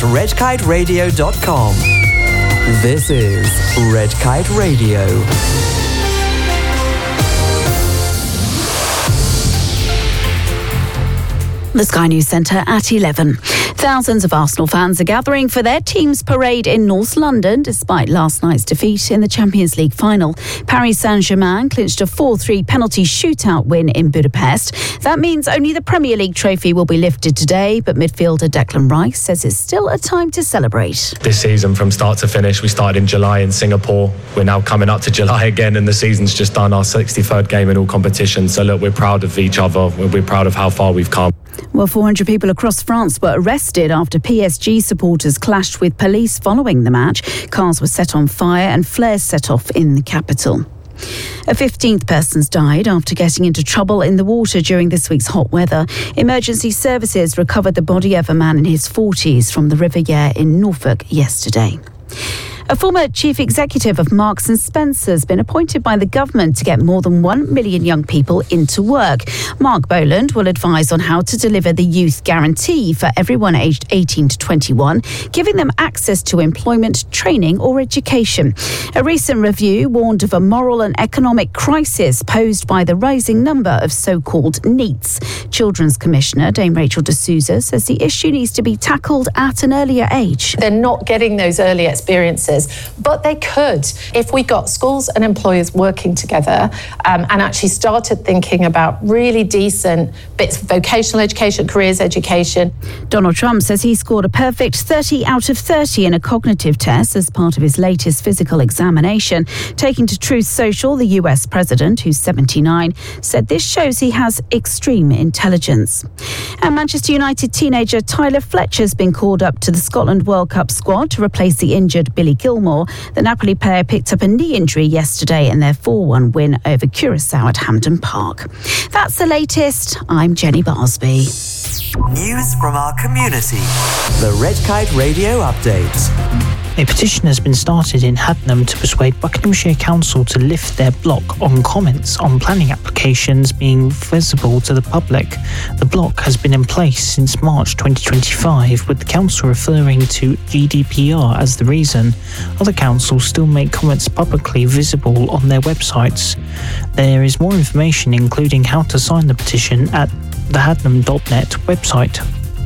redkiteradio.com. This is Red Kite Radio. The Sky News Centre at 11. Thousands of Arsenal fans are gathering for their team's parade in North London despite last night's defeat in the Champions League final. Paris Saint-Germain clinched a 4-3 penalty shootout win in Budapest. That means only the Premier League trophy will be lifted today, but midfielder Declan Rice says it's still a time to celebrate. This season from start to finish, we started in July in Singapore. We're now coming up to July again and the season's just done, our 63rd game in all competitions. So look, we're proud of each other. We're proud of how far we've come. Well, 400 people across France were arrested after PSG supporters clashed with police following the match. Cars were set on fire and flares set off in the capital. A 15th person's died after getting into trouble in the water during this week's hot weather. Emergency services recovered the body of a man in his 40s from the River Yare in Norfolk yesterday. A former chief executive of Marks & Spencer has been appointed by the government to get more than 1 million young people into work. Mark Boland will advise on how to deliver the youth guarantee for everyone aged 18 to 21, giving them access to employment, training or education. A recent review warned of a moral and economic crisis posed by the rising number of so-called NEETs. Children's Commissioner Dame Rachel de Souza says the issue needs to be tackled at an earlier age. They're not getting those early experiences, but they could if we got schools and employers working together and actually started thinking about really decent bits of vocational education, careers education. Donald Trump says he scored a perfect 30 out of 30 in a cognitive test as part of his latest physical examination. Taking to Truth Social, the US president, who's 79, said this shows he has extreme intelligence. And Manchester United teenager Tyler Fletcher's been called up to the Scotland World Cup squad to replace the injured Billy Gilmore. The Napoli player picked up a knee injury yesterday in their 4-1 win over Curaçao at Hampden Park. That's the latest. I'm Jenny Barsby. News from our community. The Red Kite Radio Update. A petition has been started in Hadnam to persuade Buckinghamshire Council to lift their block on comments on planning applications being visible to the public. The block has been in place since March 2025, with the council referring to GDPR as the reason. Other councils still make comments publicly visible on their websites. There is more information, including how to sign the petition, at the hadnam.net website.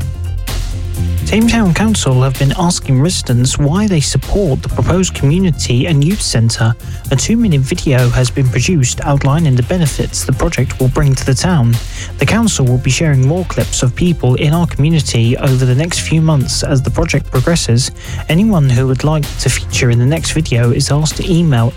Tame Town Council have been asking residents why they support the proposed community and youth centre. A 2-minute video has been produced outlining the benefits the project will bring to the town. The council will be sharing more clips of people in our community over the next few months as the project progresses. Anyone who would like to feature in the next video is asked to email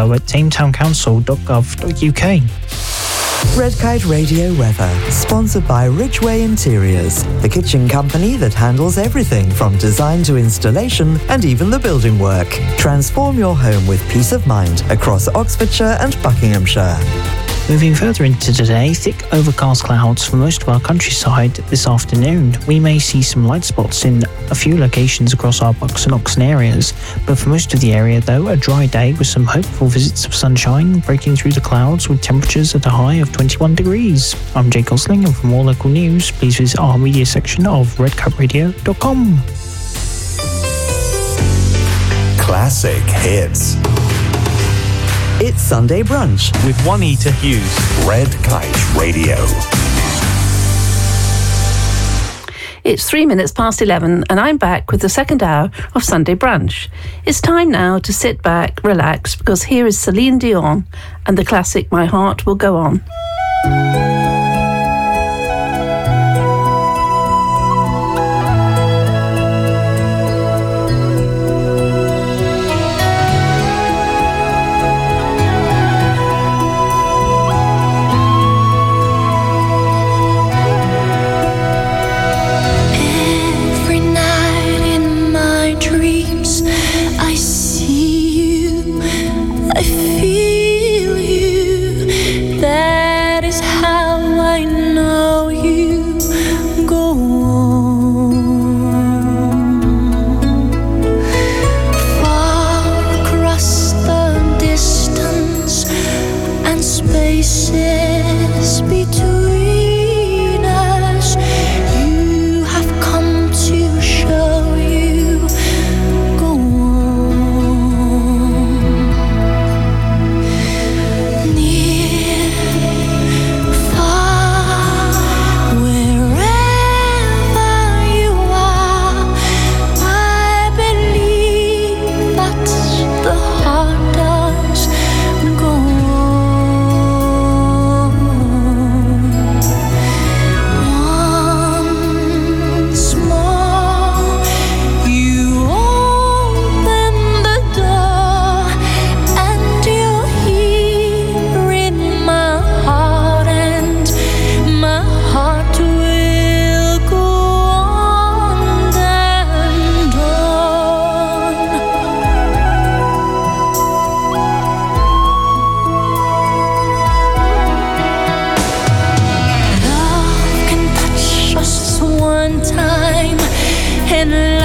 info@tametowncouncil.gov.uk. Red Kite Radio weather, sponsored by Ridgeway Interiors, the kitchen company that handles everything from design to installation and even the building work. Transform your home with peace of mind across Oxfordshire and Buckinghamshire. Moving further into today, thick overcast clouds for most of our countryside this afternoon. We may see some light spots in a few locations across our Bucks and Oxon areas, but for most of the area though, a dry day with some hopeful visits of sunshine breaking through the clouds with temperatures at a high of 21 degrees. I'm Jake Gosling, and for more local news, please visit our media section of redkiteradio.com. Classic hits. It's Sunday Brunch with Juanita Hughes. Red Kite Radio. It's 3 minutes past 11 and I'm back with the second hour of Sunday Brunch. It's time now to sit back, relax, because here is Celine Dion and the classic My Heart Will Go On. I feel you, that is how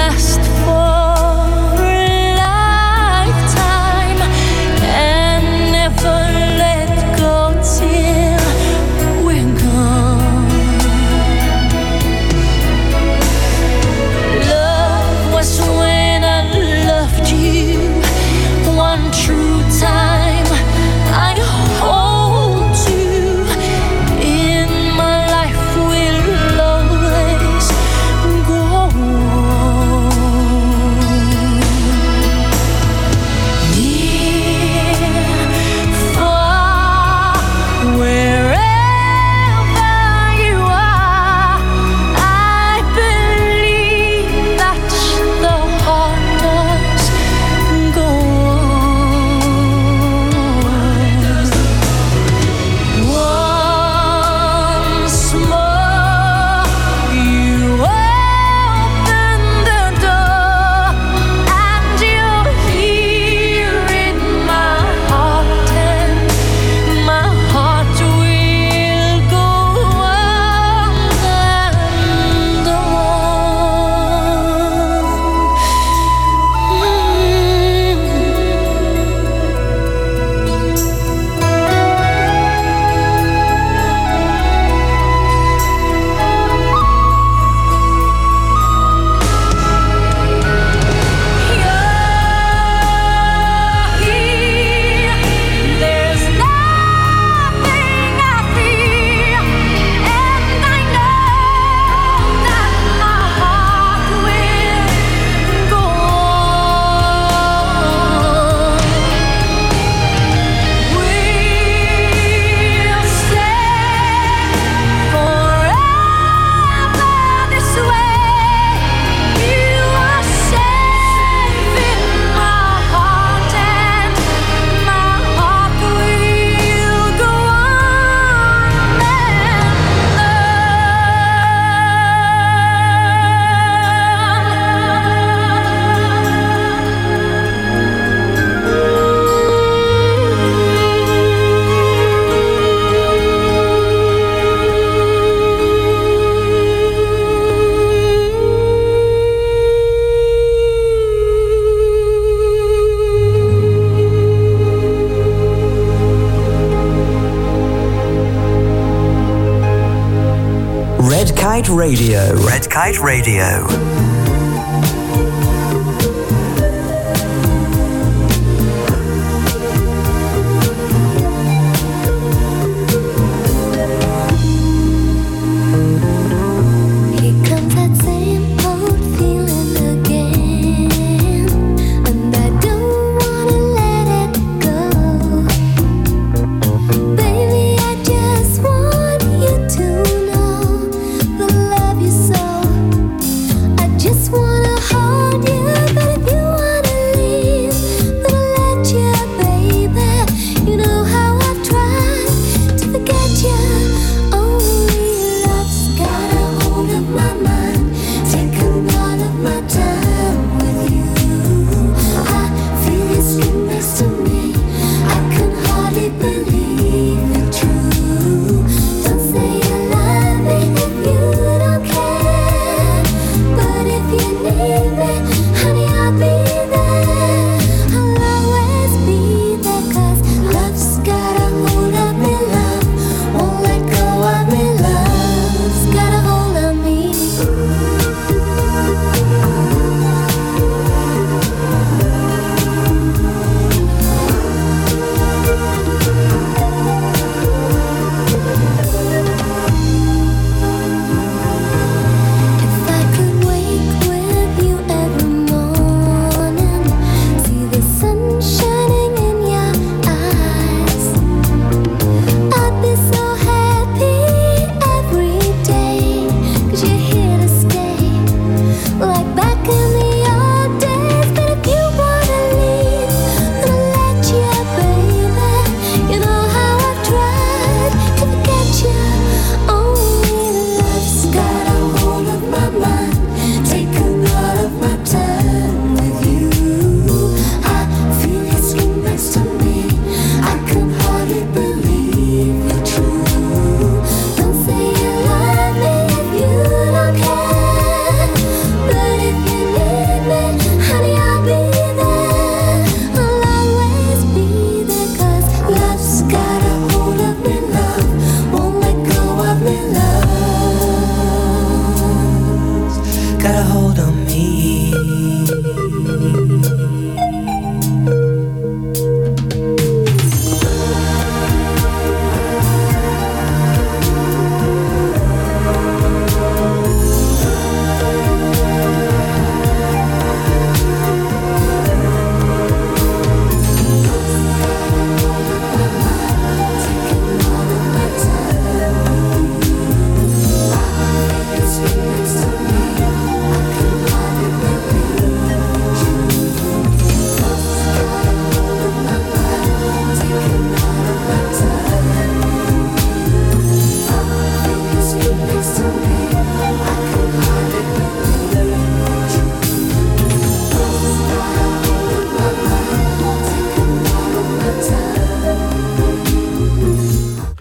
last for a lifetime and never let go till we're gone. Love was when I loved you one true time. I hold you in my life will always go on. Near, far, wherever you are, I believe that the heart does go on. Once more, you open the door, and you're here in my heart, and my heart will go on and there's nothing I feel, and I know that my heart will go on. We'll stay forever this way. You are safe in my heart, and my heart will go on Red Kite Radio. Red Kite Radio. Here comes that same old feeling again, and I don't wanna let it go. Baby, I just want you to know I love you so. I just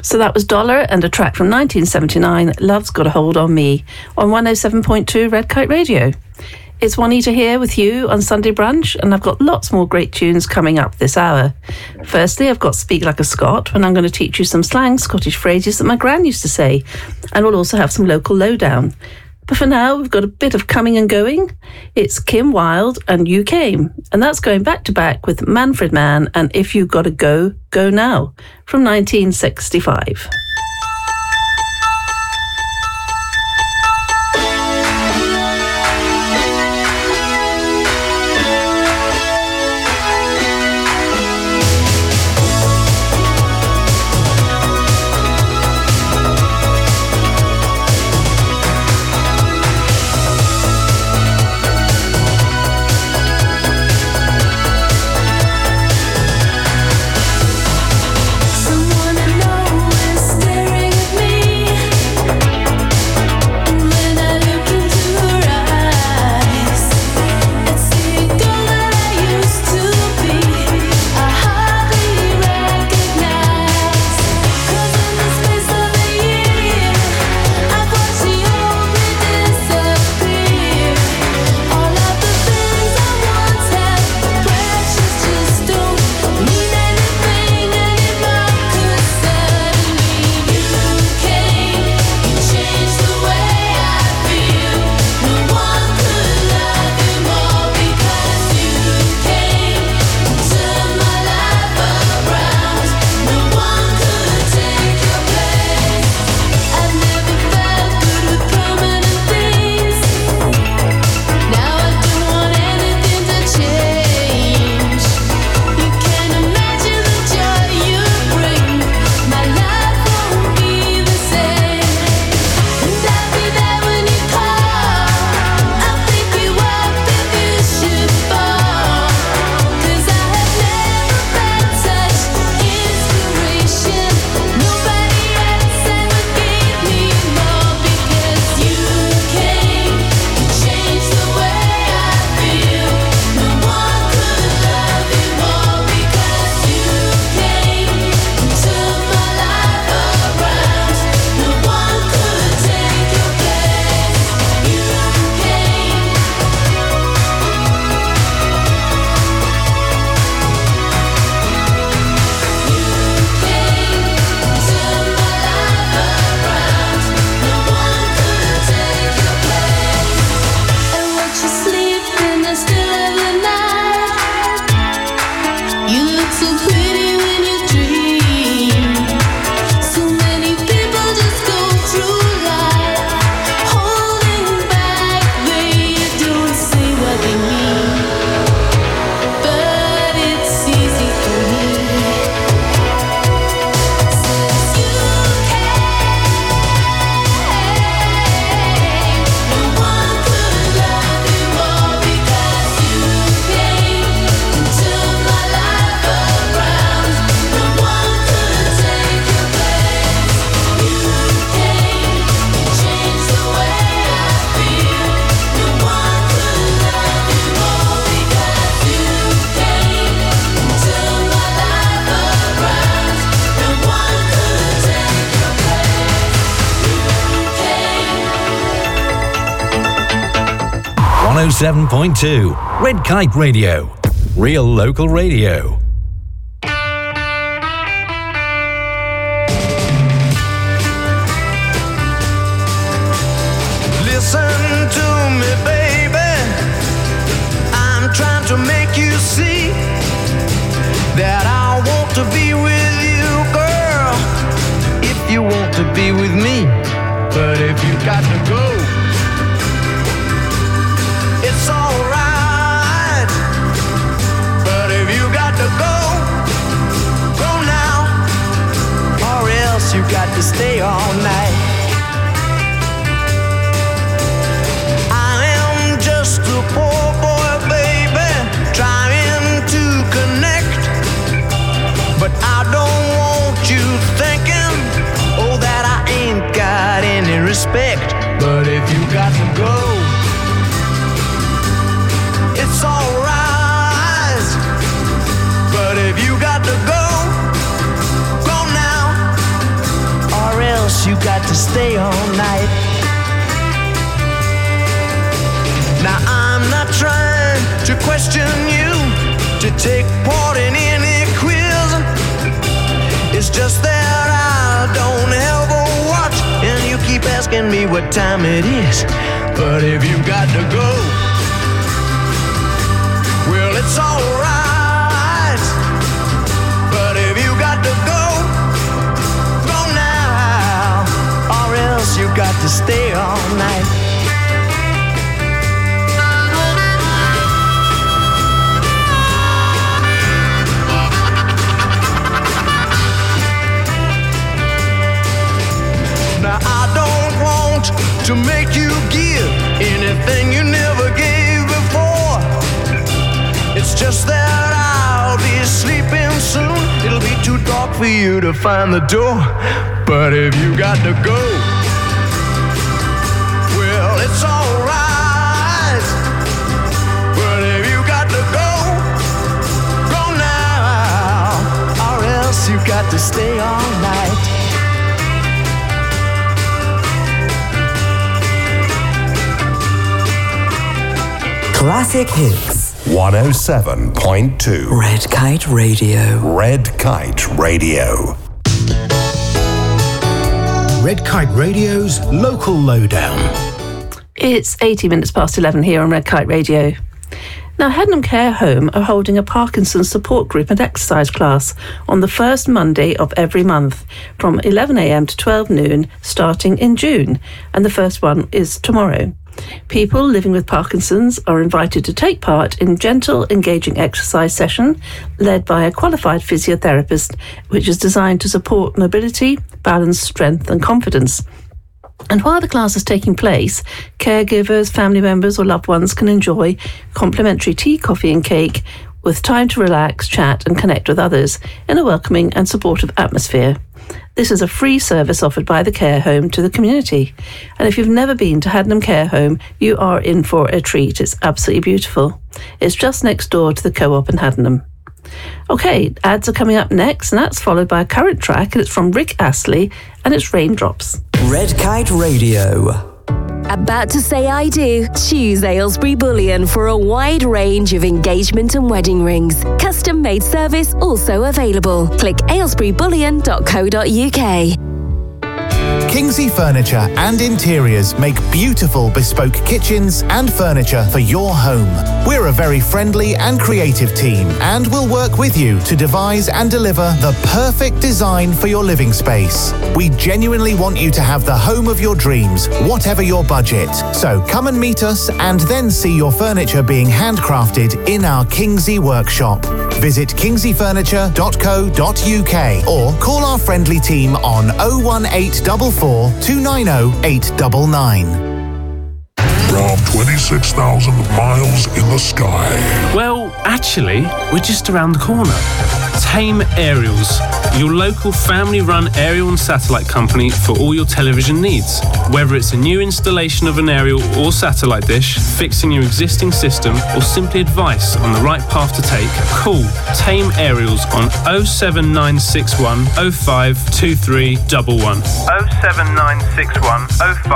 So that was Dollar and a track from 1979, Love's Got a Hold on Me, on 107.2 Red Kite Radio. It's Juanita here with you on Sunday Brunch, and I've got lots more great tunes coming up this hour. Firstly, I've got Speak Like a Scot, and I'm going to teach you some slang Scottish phrases that my gran used to say, and we'll also have some local lowdown. But for now, we've got a bit of coming and going. It's Kim Wilde and You Came, and that's going back to back with Manfred Mann and If You Gotta Go, Go Now, from 1965. Someone I know is staring at me, and when I look into her eyes, it's the girl that I used to be. I hardly recognize, 'cause in the space of a year, I've watched the old me disappear. All of the things I once held precious just don't mean anything anymore. 'Cause suddenly you came, you changed the way I feel. No one could love you more because you came, turned my life around. No one could take your place. I've never felt good with permanent things. Now I don't want anything to change. You can't imagine the joy you bring. My life won't be the same. And I'll be there when you call. I'll pick you up if you should fall. 'Cause I have never felt such inspiration. Nobody else ever gave me more because you came, you changed the way I feel. No one could love you more because you came, turned my life around. No one could take your place. You came. I watch you sleep in the still of the night. You look so pretty when you dream. So many people just go through life holding back. They don't say what they mean, but it's easy for me. Since you came, no one could love you more because you came, turned my life around. No one could take your place. You came, you changed the way I feel. No one could love you more because you came, turned my life around. No one could take your place. You came. 107.2 Red Kite Radio. Real local radio. Listen to me, baby. I'm trying to make you see that I want to be with you, girl. If you want to be with me, but if you got to go, it's alright. But if you got to go, go now, or else you got to stay all night. I am just a poor boy, baby, trying to connect. But I don't want you thinking, oh, that I ain't got any respect. But got to stay all night. Now I'm not trying to question you, to take part in any quiz. It's just that I don't ever watch, and you keep asking me what time it is. But if you got to go, well, it's alright. But if you got to go, go now, or else you got to stay all night. Now I don't want to make you give anything you never gave before. It's just that I'll be sleeping soon. It'll be too dark for you to find the door. But if you got to go, well, it's alright. But if you got to go, go now, or else you got to stay all night. Classic hits. 107.2 Red Kite Radio. Red Kite Radio. Red Kite Radio's Local Lowdown. It's 80 minutes past 11 here on Red Kite Radio. Now, Haddenham Care Home are holding a Parkinson's support group and exercise class on the first Monday of every month from 11 a.m. to 12 noon starting in June, and the first one is tomorrow. People living with Parkinson's are invited to take part in gentle, engaging exercise session led by a qualified physiotherapist, which is designed to support mobility, balance, strength and confidence. And while the class is taking place, caregivers, family members or loved ones can enjoy complimentary tea, coffee and cake with time to relax, chat and connect with others in a welcoming and supportive atmosphere. This is a free service offered by the care home to the community. And if you've never been to Haddenham Care Home, you are in for a treat. It's absolutely beautiful. It's just next door to the Co-op in Haddenham. Okay, ads are coming up next, and that's followed by a current track, and it's from Rick Astley, and it's Raindrops. Red Kite Radio. About to say I do? Choose Aylesbury Bullion for a wide range of engagement and wedding rings. Custom-made service also available. Click aylesburybullion.co.uk. Kingsley Furniture and Interiors make beautiful bespoke kitchens and furniture for your home. We're a very friendly and creative team and will work with you to devise and deliver the perfect design for your living space. We genuinely want you to have the home of your dreams, whatever your budget. So come and meet us and then see your furniture being handcrafted in our Kingsley workshop. Visit kingsleyfurniture.co.uk or call our friendly team on 01844 290 899. From 26,000 miles in the sky. Well, actually, we're just around the corner. Tame Aerials, your local family-run aerial and satellite company for all your television needs. Whether it's a new installation of an aerial or satellite dish, fixing your existing system, or simply advice on the right path to take, call Tame Aerials on 07961 052311. 07961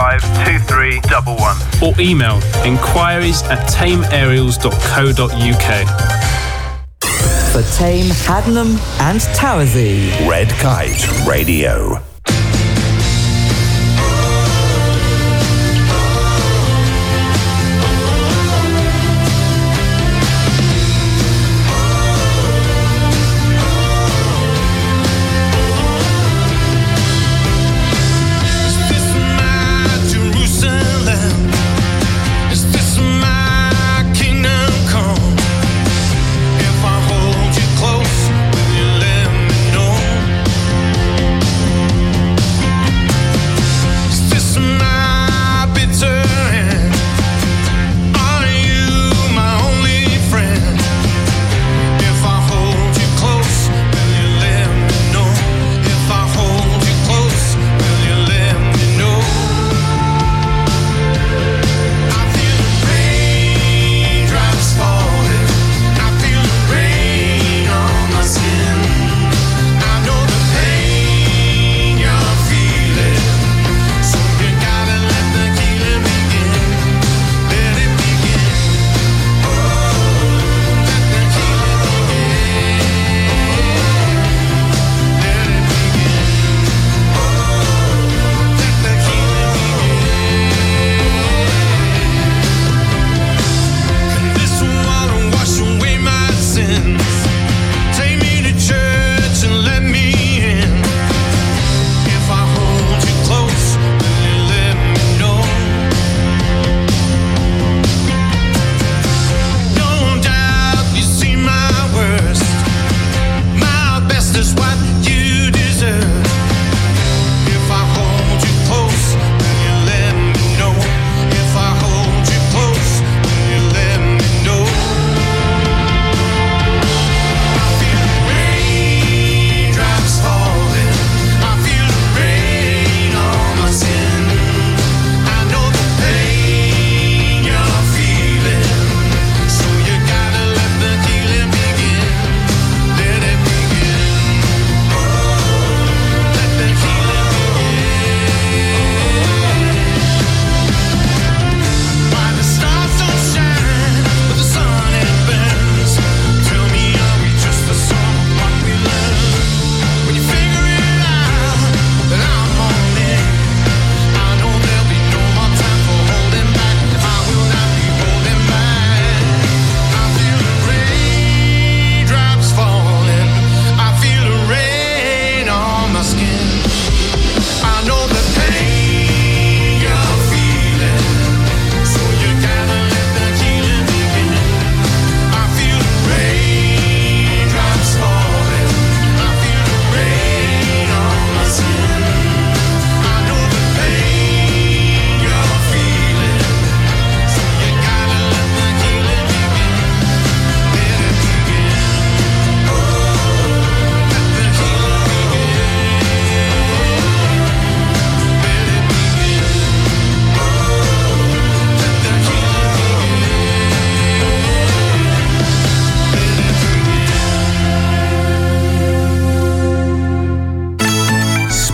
052311. Or email inquiries@tameaerials.co.uk. For Tame, Haddenham and Towersey. Red Kite Radio. Close, will you let me know?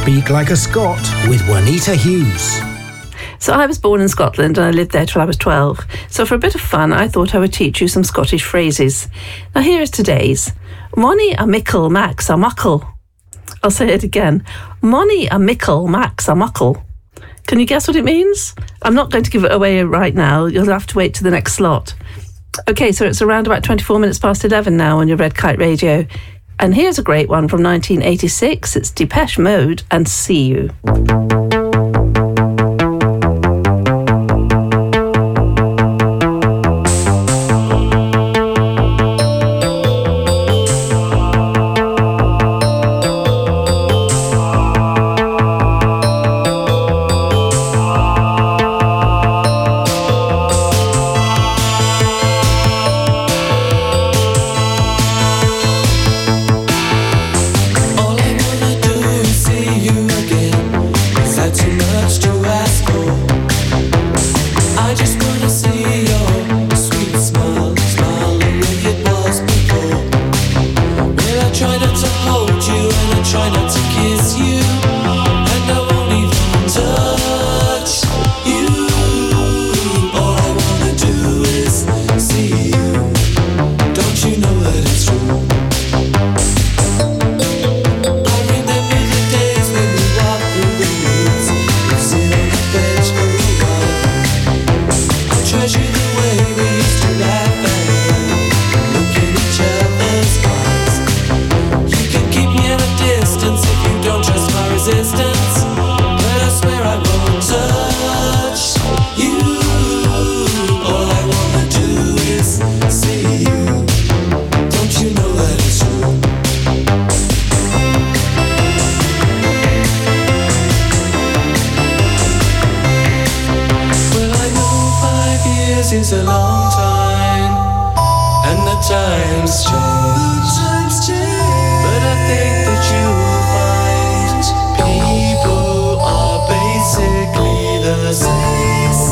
Speak Like a Scot with Juanita Hughes. So I was born in Scotland and I lived there till I was 12. So for a bit of fun, I thought I would teach you some Scottish phrases. Now here is today's. Money a mickle max a muckle. I'll say it again. Money a mickle max a muckle. Can you guess what it means? I'm not going to give it away right now. You'll have to wait to the next slot. Okay, so it's around about 24 minutes past 11 now on your Red Kite Radio. And here's a great one from 1986. It's Depeche Mode and See You. Is a long time, and the times change. But I think that you will find people are basically the same.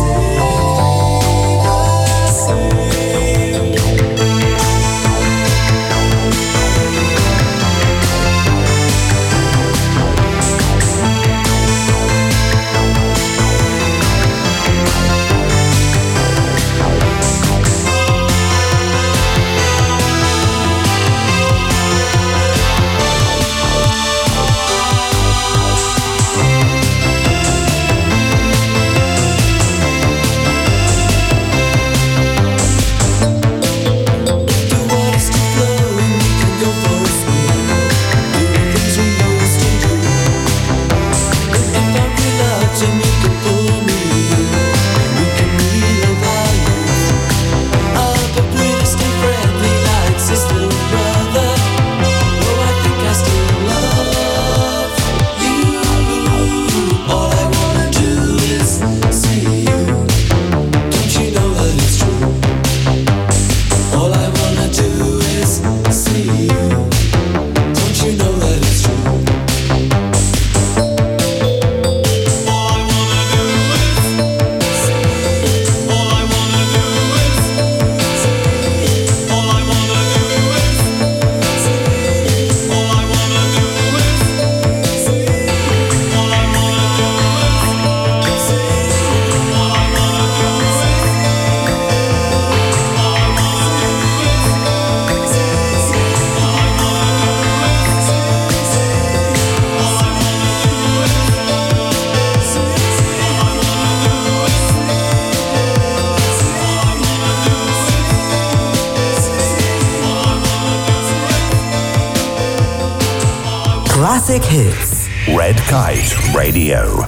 Classic hits. Red Kite Radio.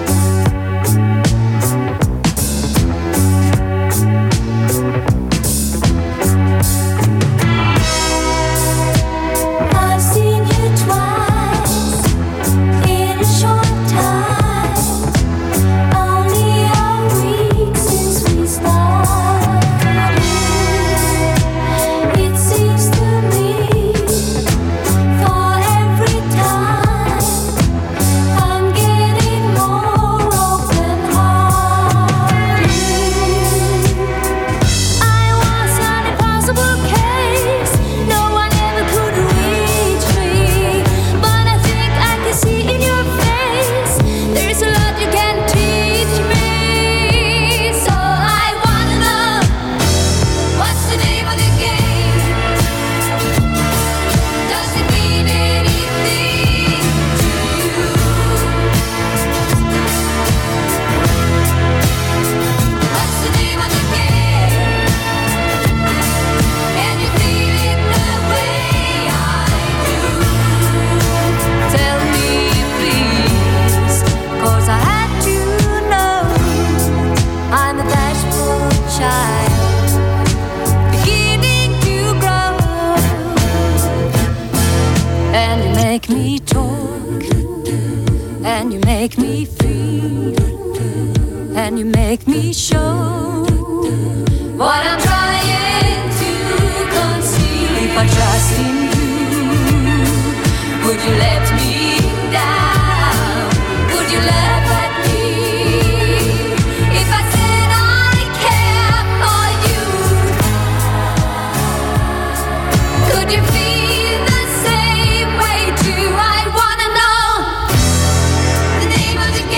I've seen you twice in a short time. Only a week since we started. It seems to me for every time I'm getting more. make me feel, and you make me show what I'm trying to conceal. If I trust in you, would you let me down? Would you laugh at me if I said I care for you? Could you feel the same way too? I wanna know the name of the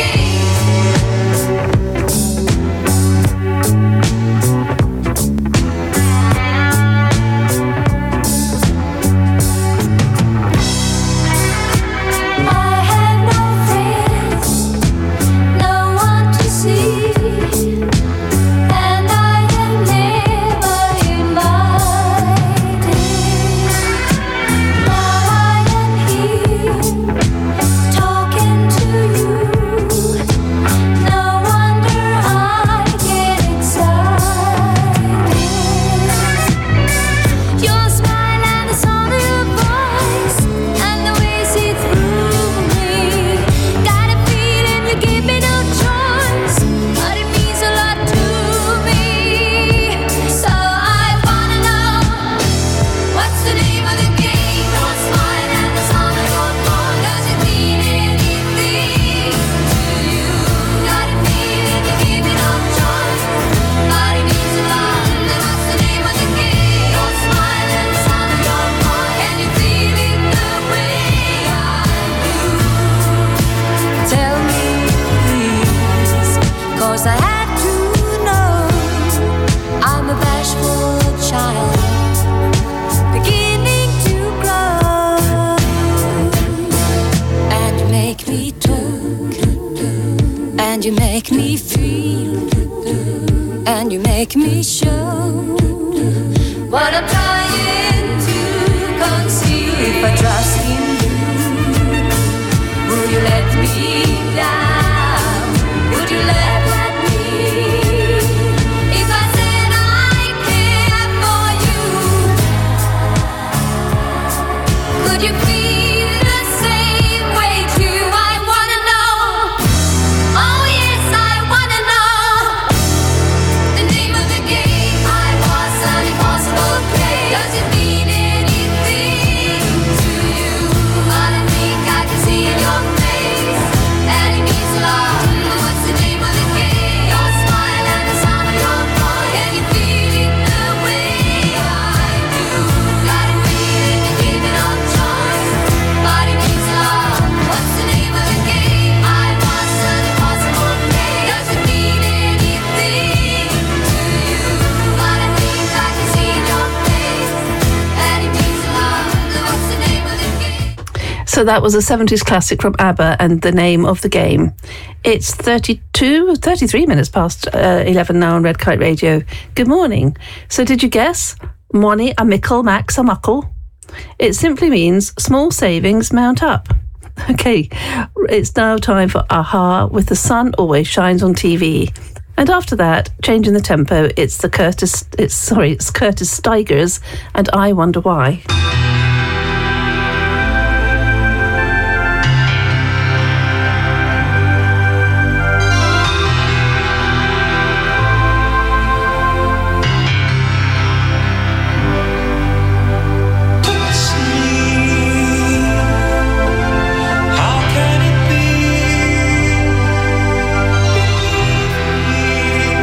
and you make me feel, and you make me show what I'm trying to conceal. If I trust in you, will you let me down? Would you laugh at me if I said I care for you? Could you feel the same way too? I wanna know. Oh yes, I wanna know the name of the game. I was an impossible play. Does it mean anything to you? But I think I can see in your face that it means a lot. What's the name of the game? Your smile and the sound of your voice. Can you feel it the way I do? Got a feeling you're giving up choice, but it means a lot. What's the name of the game? I was an impossible play. Does it mean anything to you? But I think I can see in your face that it means a lot. What's the name of the game? So that was a 70s classic from ABBA and the name of the game. It's 33 minutes past 11 now on Red Kite Radio. Good morning. So did you guess? Money a mickle max a muckle. It simply means small savings mount up. Okay, it's now time for Aha with The Sun Always Shines on TV. And after that, changing the tempo, it's Curtis Stigers and I Wonder Why.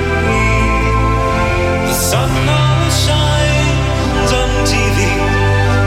The sun always shines on TV.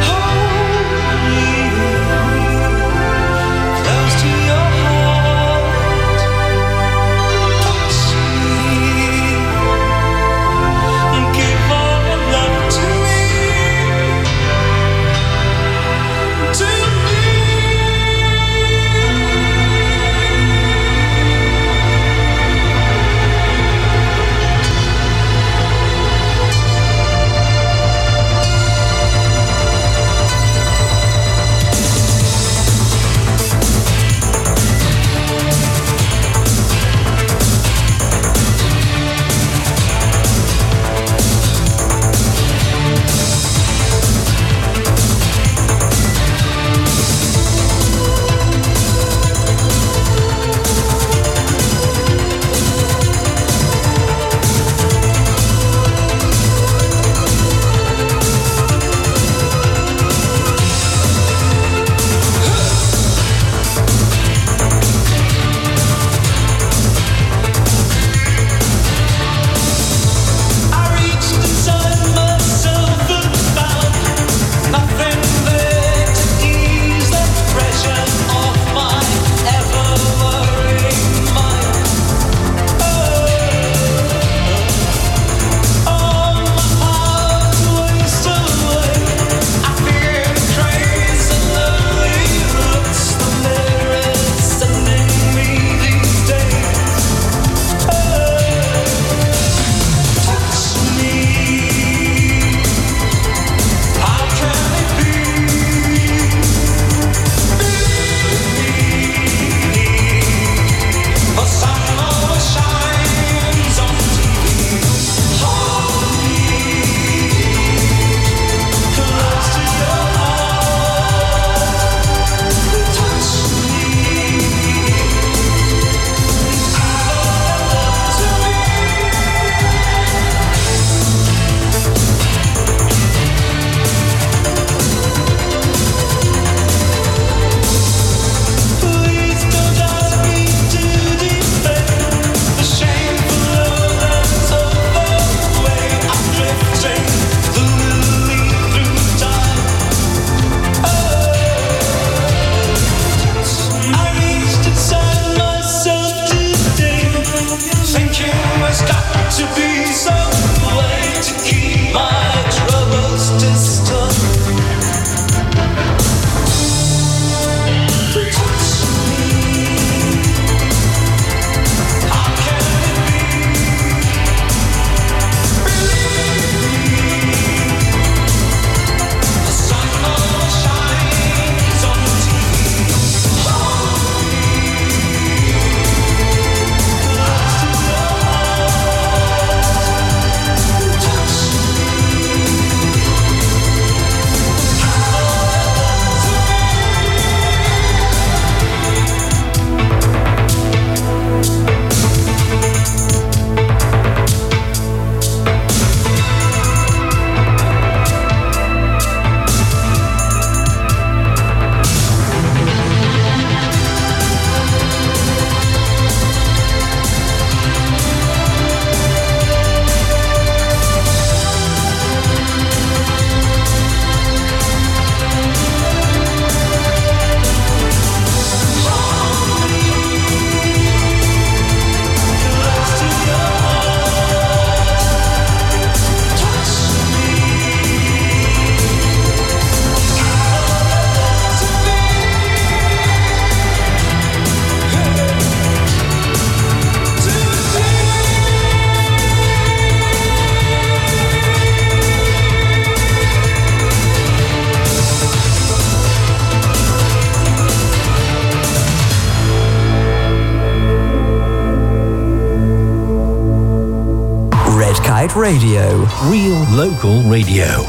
Kite Radio. Real local radio.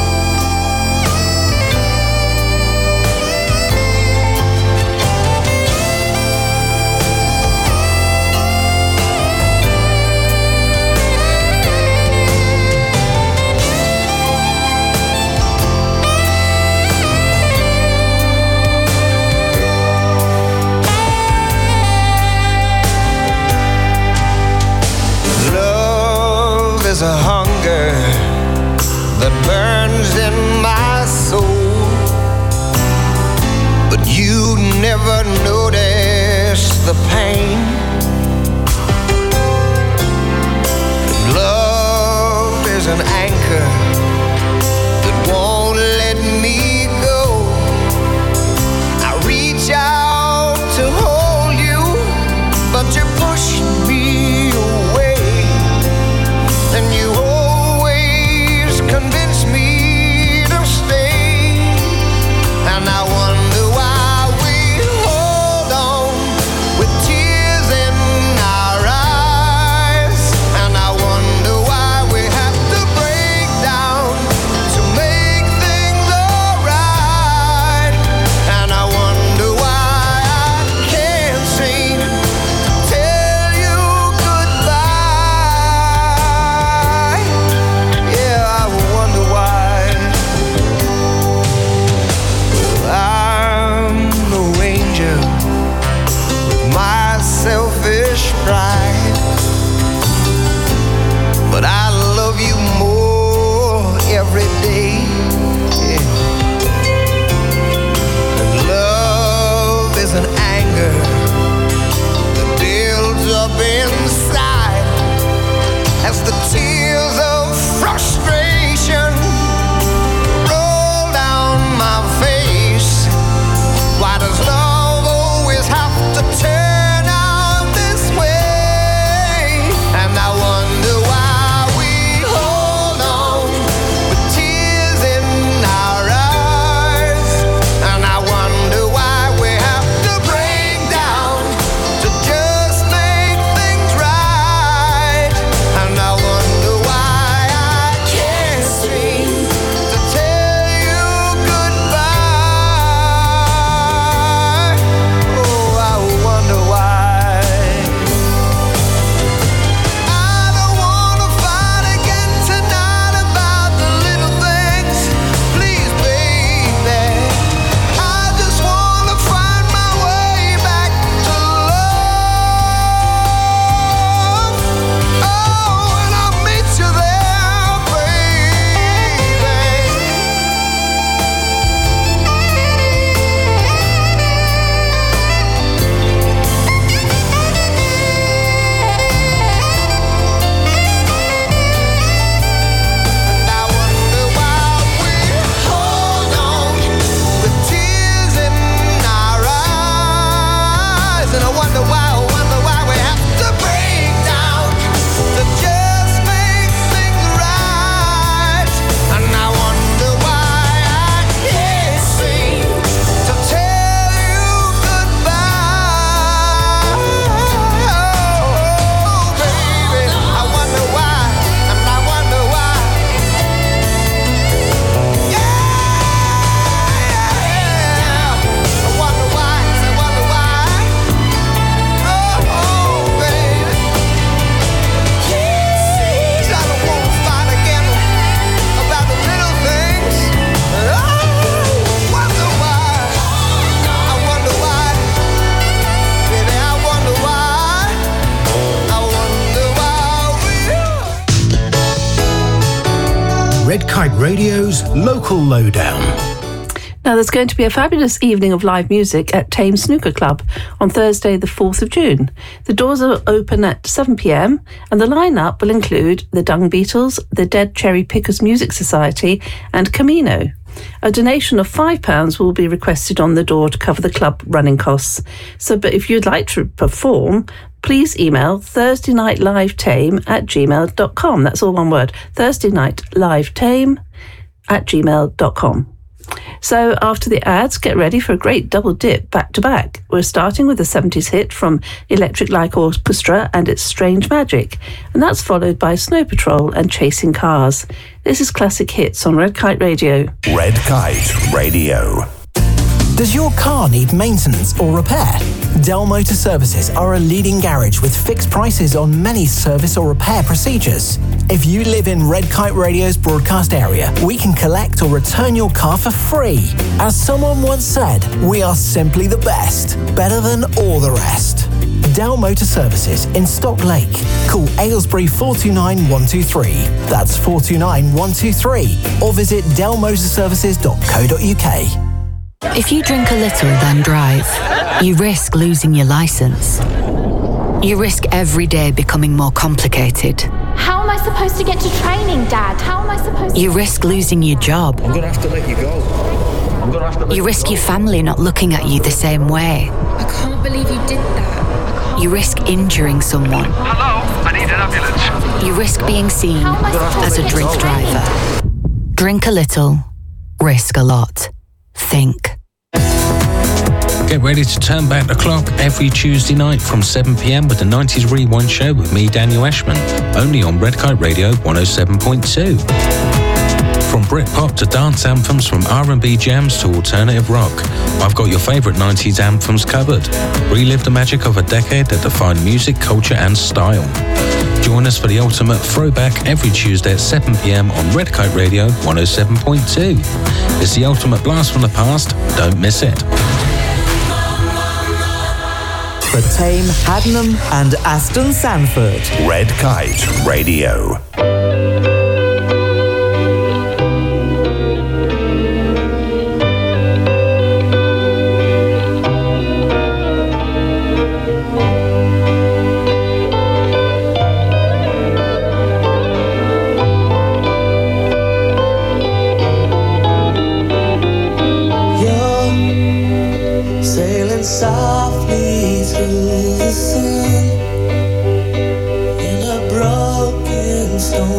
There's a hunger that burns in my soul, but you never notice the pain. Love is an anchor that won't let me go. I reach out to hold you, but you push me away. And you always convince me to stay. And I wonder why we hold on with tears in our eyes. And I wonder why we have to break down to make things alright. And I wonder why I can't seem to tell you goodbye. Selfish pride, but I love you more every day. Yeah. And love is an anger that builds up inside as the tears of frustration roll down my face. Why does love always have to turn? I wonder why we hold on with tears in our eyes. And I wonder why we have to break down to just make things right. And I wonder why I can't seem to tell you goodbye. Oh, I wonder why. Red Kite Radio's Local Lowdown. Now, there's going to be a fabulous evening of live music at Thames Snooker Club on Thursday, the 4th of June. The doors are open at 7 p.m, and the lineup will include the Dung Beatles, the Dead Cherry Pickers Music Society, and Camino. A donation of £5 will be requested on the door to cover the club running costs. But if you'd like to perform, please email thursdaynightlivetame@gmail.com. That's all one word, thursdaynightlivetame@gmail.com. So after the ads, get ready for a great double dip back to back. We're starting with a 70s hit from Electric Light Orchestra and its Strange Magic, and that's followed by Snow Patrol and Chasing Cars. This is Classic Hits on Red Kite Radio. Red Kite Radio. Does your car need maintenance or repair? Dell Motor Services are a leading garage with fixed prices on many service or repair procedures. If you live in Red Kite Radio's broadcast area, we can collect or return your car for free. As someone once said, we are simply the best, better than all the rest. Dell Motor Services in Stock Lake. Call Aylesbury 429 123. That's 429 123. Or visit dellmotorservices.co.uk. If you drink a little, then drive, you risk losing your license. You risk every day becoming more complicated. How am I supposed to get to training, Dad? How am I supposed to... You risk losing your job. I'm going to have to let you go. You risk your family not looking at you the same way. I can't believe you did that. You risk injuring someone. Hello, I need an ambulance. You risk being seen as a drink driver. Drink a little, risk a lot. Think. Get ready to turn back the clock every Tuesday night from 7 p.m. with the 90s Rewind Show with me, Daniel Ashman, only on Red Kite Radio 107.2. From Britpop to dance anthems, from R&B jams to alternative rock, I've got your favourite 90s anthems covered. Relive the magic of a decade that defined music, culture and style. Join us for the ultimate throwback every Tuesday at 7 p.m. on Red Kite Radio 107.2. It's the ultimate blast from the past. Don't miss it. For Tame, Haddenham and Aston Sanford. Red Kite Radio. Sailing softly through the sun in a broken stone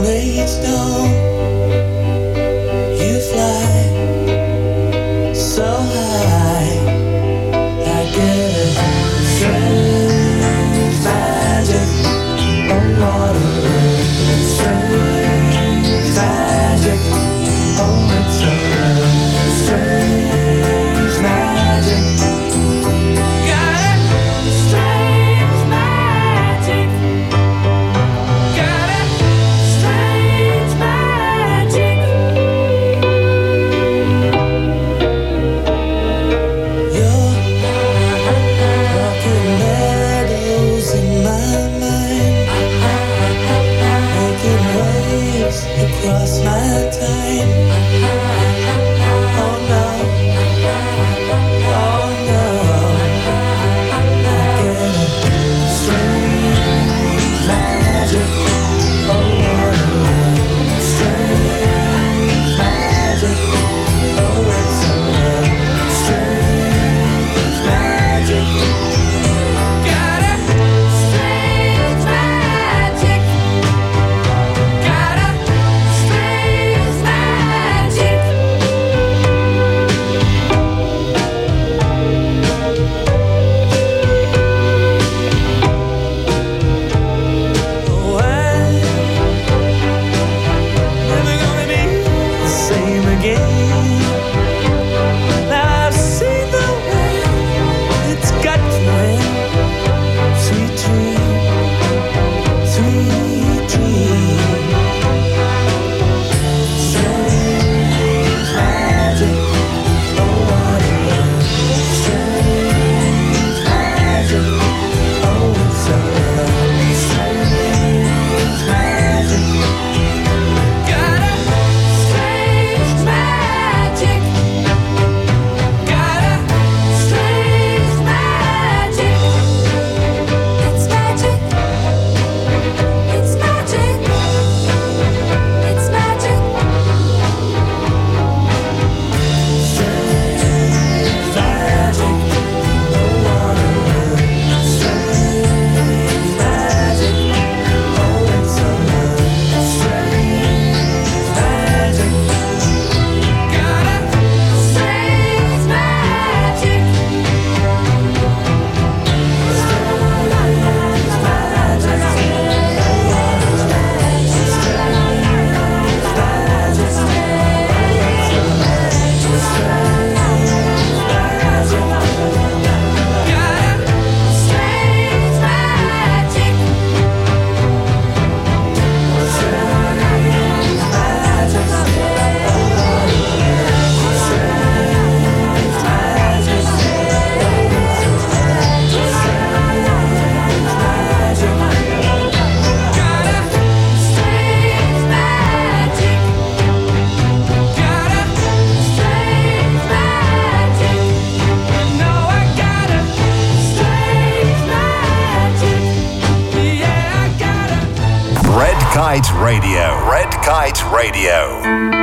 Kite Radio. Red Kite Radio.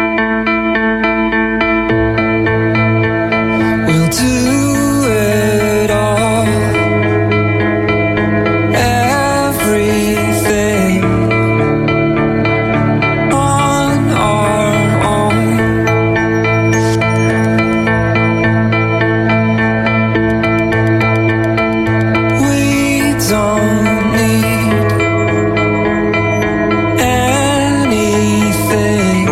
We'll do it all, everything on our own. We don't need anything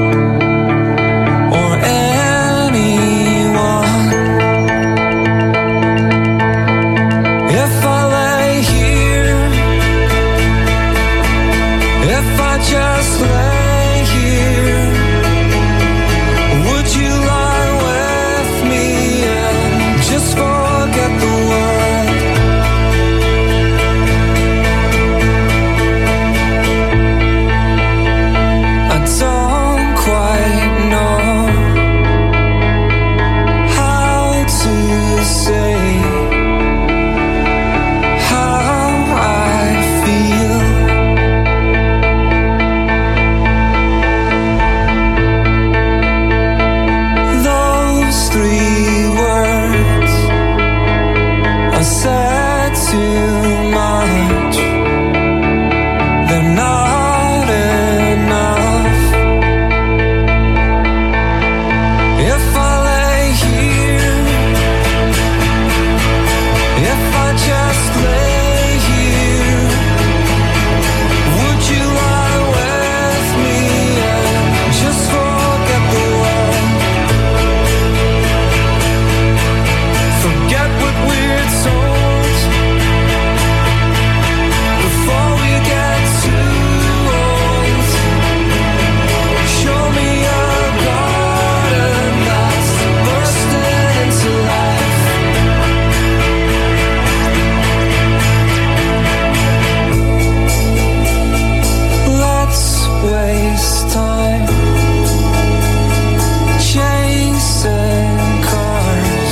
or anyone. If I lay here, if I just lay here, would you lie with me and just forget the world? I don't quite know how to say how I feel. Those 3 words are said too much. They're not enough. If I lay here, if I just lay here, would you lie with me and just forget the world? Forget what we're told before we get too old. Show me a garden that's bursting into life. Let's waste time chasing cars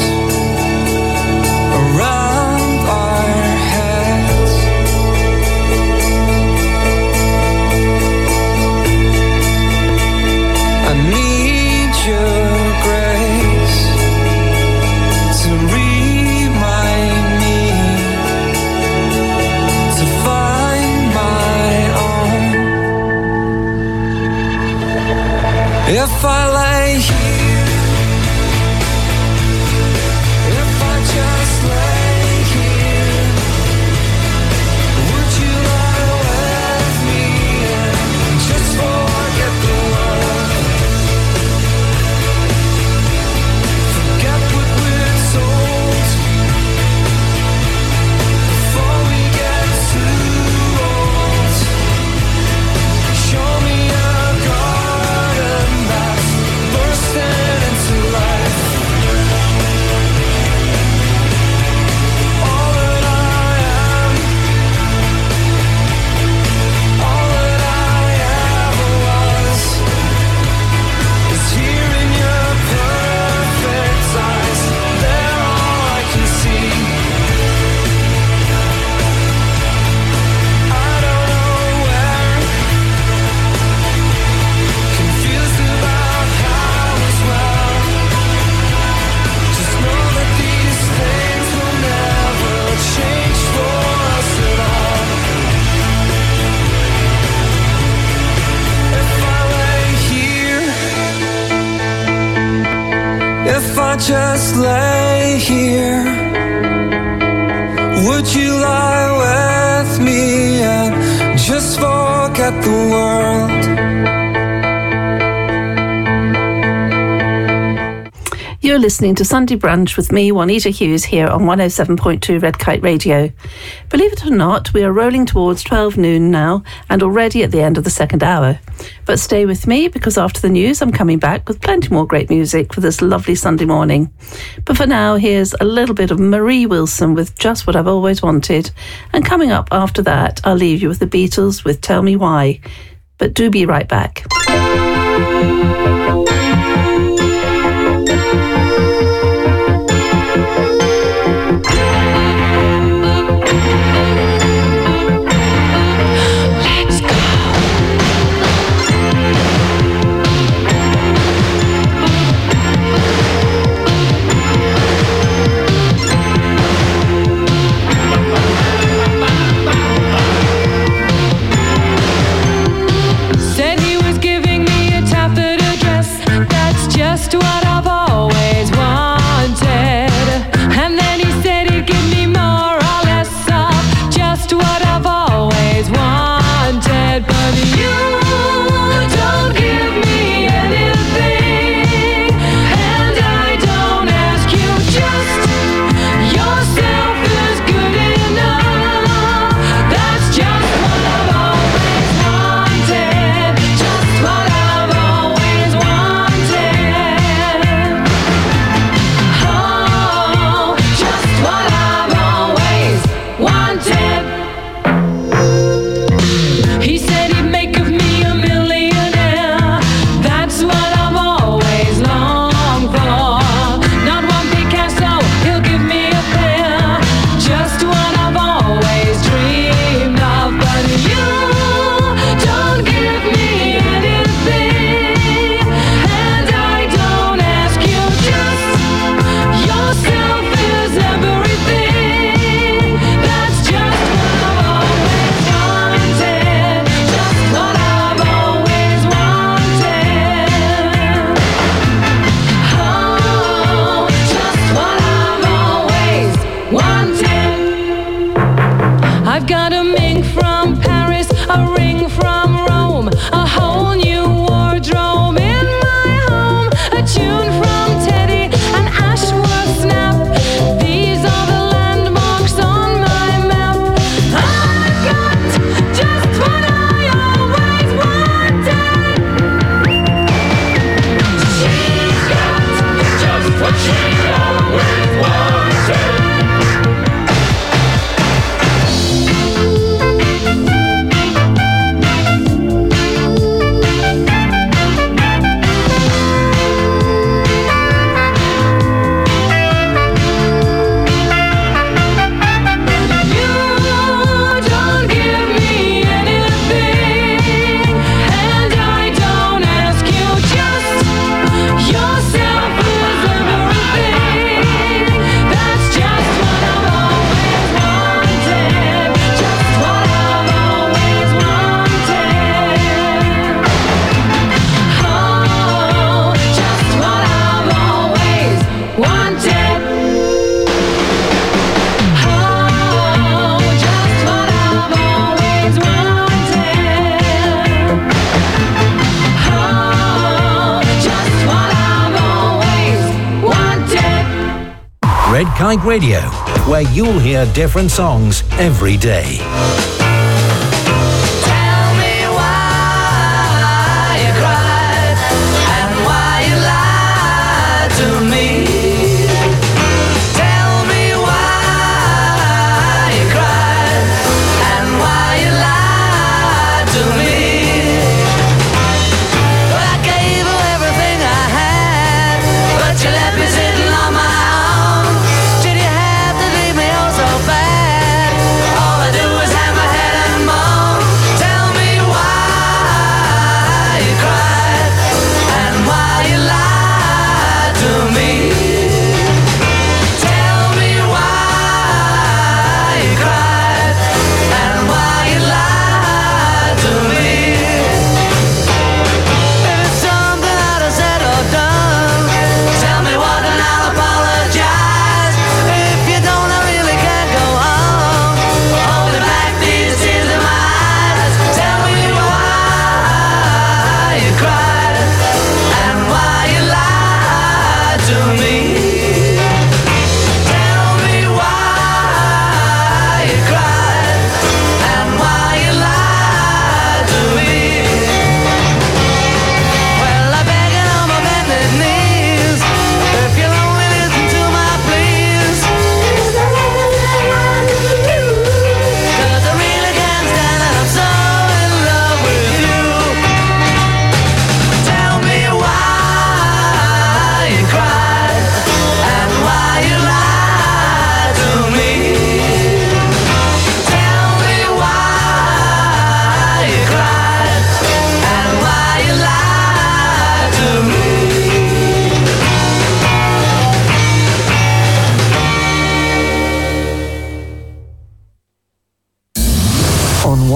around our heads. I need your grace to remind me to find my own. If I lay here, if I just lay here, would you lie with me and just forget the world? Forget what we're told before we get too old. Show me a garden that's bursting into life. All that I am, all that I ever was, is here in your perfect eyes. They're all I can see. I don't know where, confused about how as well. Just know that these things will never change for us at all. If I lay here, if I just lay here, would you lie with me and just forget the world? You're listening to Sunday Brunch with me, Juanita Hughes, here on 107.2 Red Kite Radio. Believe it or not, we are rolling towards 12 noon now and already at the end of the second hour. But stay with me, because after the news I'm coming back with plenty more great music for this lovely Sunday morning. But for now, here's a little bit of Marie Wilson with Just What I've Always Wanted. And coming up after that, I'll leave you with the Beatles with Tell Me Why. But do be right back. Let's go. just what I've always wanted. And then he said he'd give me more or less of just what I've always wanted. But you don't give me anything, and I don't ask you, just yourself is good enough. That's just what I've always wanted, just what I've always wanted. Oh, just what I've always wanted. He said he'd make of me a millionaire. That's what I've always longed for. Not one Picasso, he'll give me a pair. Just what I've always dreamed of. But you don't give me anything, and I don't ask you, just yourself is everything. That's just what I've always wanted, just what I've always wanted. Oh, just what I've always wanted. I've got a mink from Paris, a ring from Rome, a whole new wardrobe in my home, a tune from Teddy, an Ashworth snap. These are the landmarks on my map. I've got just what I always wanted. She's got just what she always wanted. You don't give me anything, and I don't ask you, just yourself is everything. That's just what I've always wanted, just what I've always wanted. Oh, just what I've always wanted. Oh, just what I've always wanted. Oh, just what I've always wanted. Red Kite Radio, where you'll hear different songs every day. Tell me why you cried and why you lied to me. Tell me why you cried and why you lied to me. I gave you everything I had, but you left me sitting on my own. Did you have to leave me oh so bad? All I do is have my head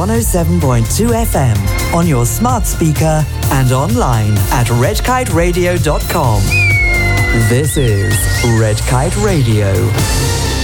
107.2 FM on your smart speaker and online at redkiteradio.com. This is Red Kite Radio.